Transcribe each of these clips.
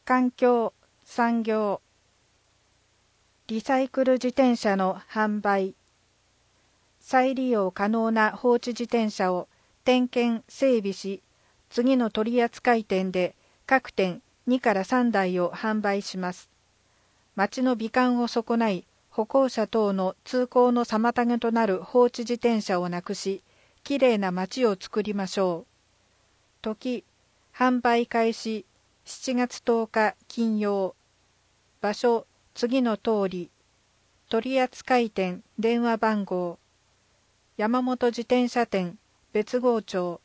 環境、産業、リサイクル自転車の販売、再利用可能な放置自転車を点検・整備し、次の取扱店で各店2から3台を販売します。街の美観を損ない、歩行者等の通行の妨げとなる放置自転車をなくし、きれいな街を作りましょう。時、販売開始7月10日金曜。場所、次の通り。取扱店電話番号。山本自転車店別郷町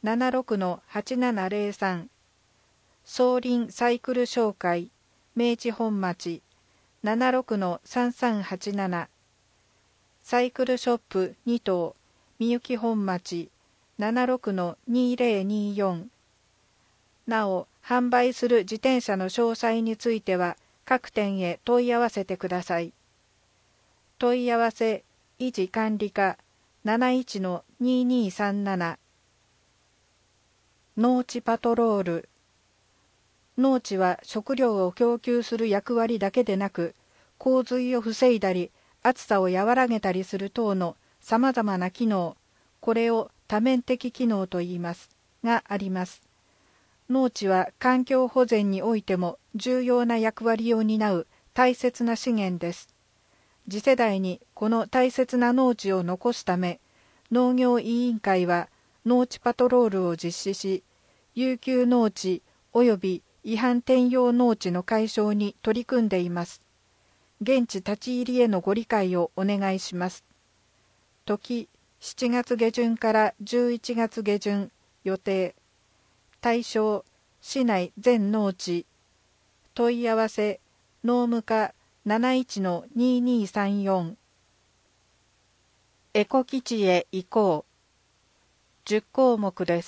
76-8703。総林サイクル商会明治本町 76-3387。サイクルショップ2棟みゆき本町 76-2024。なお、販売する自転車の詳細については各店へ問い合わせてください。問い合わせ維持管理課 71-2237。農地パトロール。農地は食料を供給する役割だけでなく、洪水を防いだり暑さを和らげたりする等のさまざまな機能、これを多面的機能と言いますがあります。農地は環境保全においても重要な役割を担う大切な資源です。次世代にこの大切な農地を残すため、農業委員会は農地パトロールを実施し、遊休農地及び違反転用農地の解消に取り組んでいます。現地立ち入りへのご理解をお願いします。時、7月下旬から11月下旬予定。対象、市内全農地。問い合わせ、農務課 71-2234。エコ基地へ移行。10項目です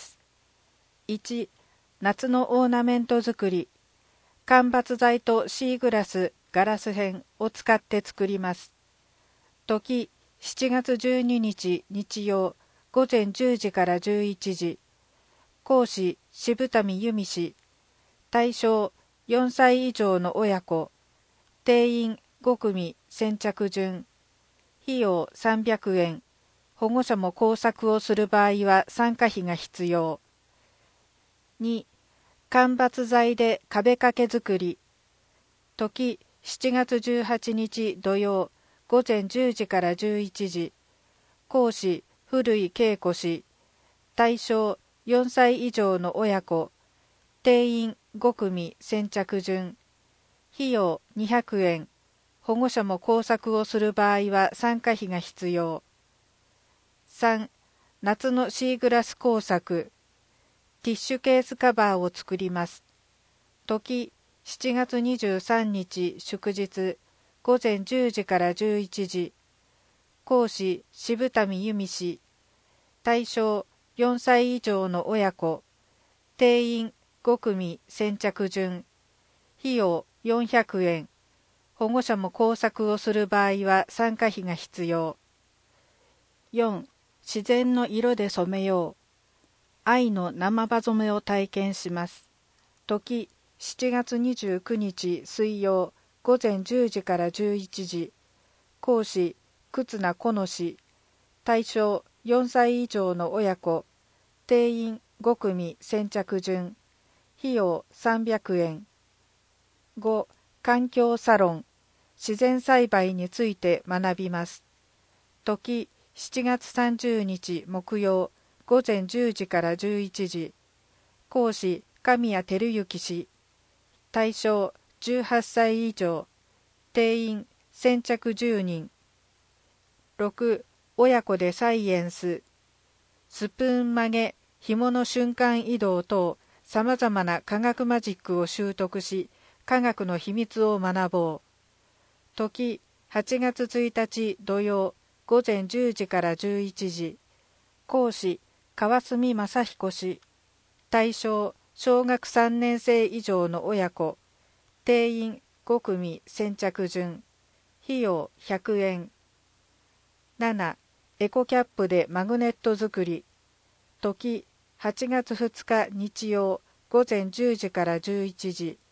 。1、夏のオーナメント作り。間伐材とシーグラス、ガラス片を使って作ります。時、7月12日日曜午前10時から11時。講師、渋民由美氏。対象、4歳以上の親子。定員5組先着順。費用300円。保護者も工作をする場合は参加費が必要。2、間伐材で壁掛け作り。時、7月18日土曜午前10時から11時。講師、古井恵子氏。対象、4歳以上の親子。定員5組先着順。費用200円。保護者も工作をする場合は参加費が必要。3、夏のシーグラス工作。ティッシュケースカバーを作ります。時、7月23日祝日午前10時から11時。講師、渋民由美氏。対象、4歳以上の親子。定員5組先着順。費用400円。保護者も工作をする場合は参加費が必要。4、自然の色で染めよう。藍の生葉染めを体験します。時、7月29日水曜午前10時から11時。講師、忽那好乃氏。対象、4歳以上の親子。定員5組先着順。費用300円。5、環境サロン。自然栽培について学びます。時、7月30日木曜午前10時から11時。講師、神谷照之氏。対象、18歳以上。定員先着10人。6、親子でサイエンス。スプーン曲げ、紐の瞬間移動等、さまざまな科学マジックを習得し、科学の秘密を学ぼう。時、8月1日土曜午前10時から11時。講師、川澄正彦氏。対象、小学3年生以上の親子。定員5組先着順。費用100円。7、エコキャップでマグネット作り。時、8月2日日曜午前10時から11時。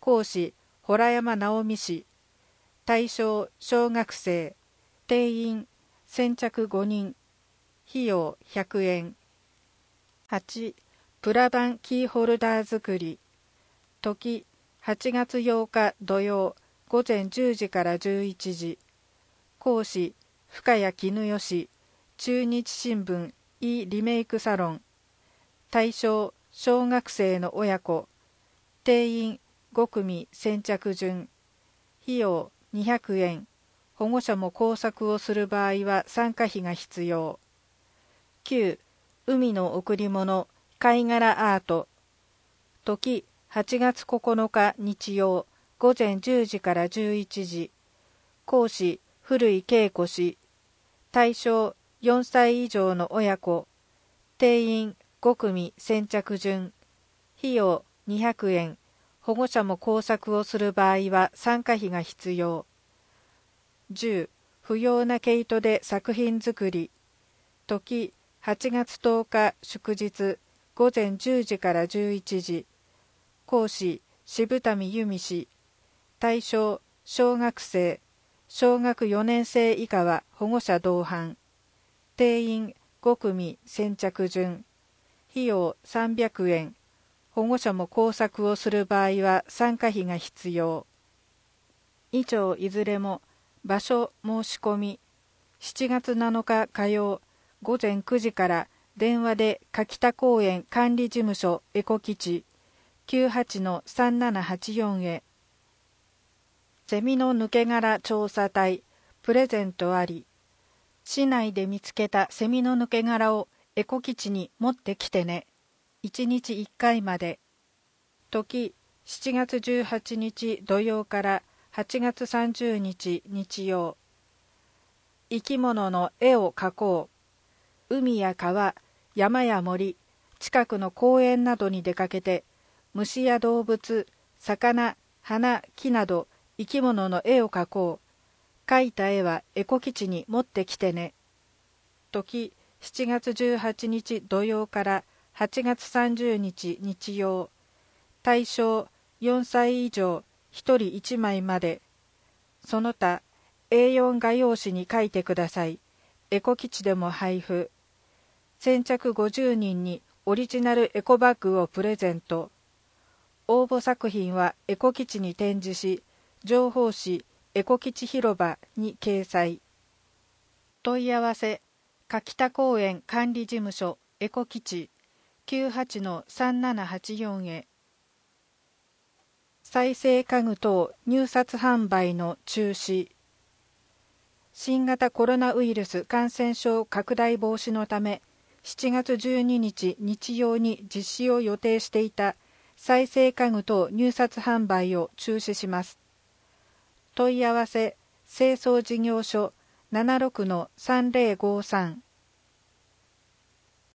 講師洞山直美氏。対象小学生。定員先着5人。費用100円。8. プラ板キーホルダー作り。時8月8日土曜午前10時から11時。講師深谷絹代。中日新聞 E リメイクサロン。対象小学生の親子。定員5組先着順。費用200円。保護者も工作をする場合は参加費が必要。9. 海の贈り物貝殻アート。時8月9日日曜午前10時から11時。講師古井恵子氏。対象4歳以上の親子。定員5組先着順。費用200円。保護者も工作をする場合は参加費が必要。10. 不要な毛糸で作品作り。時8月10日祝日午前10時から11時。講師渋民由美氏。対象小学生。小学4年生以下は保護者同伴。定員5組先着順。費用300円。保護者も工作をする場合は参加費が必要。以上いずれも場所申し込み7月7日火曜午前9時から電話で柿田公園管理事務所エコ基地 98-3784 へ。セミの抜け殻調査隊プレゼントあり。市内で見つけたセミの抜け殻をエコ基地に持ってきてね。1日1回まで。時7月18日土曜から8月30日日曜。生き物の絵を描こう。海や川、山や森、近くの公園などに出かけて、虫や動物、魚、花、木など生き物の絵を描こう。描いた絵はエコ基地に持ってきてね。時7月18日土曜から8月30日日曜。対象4歳以上1人1枚まで。その他 A4 画用紙に書いてください。エコ基地でも配布。先着50人にオリジナルエコバッグをプレゼント。応募作品はエコ基地に展示し、情報誌エコ基地広場に掲載。問い合わせ柿田公園管理事務所エコ基地 98-3784 へ。再生家具等入札販売の中止。新型コロナウイルス感染症拡大防止のため7月12日日曜に実施を予定していた再生家具等入札販売を中止します。問い合わせ清掃事業所 76-3053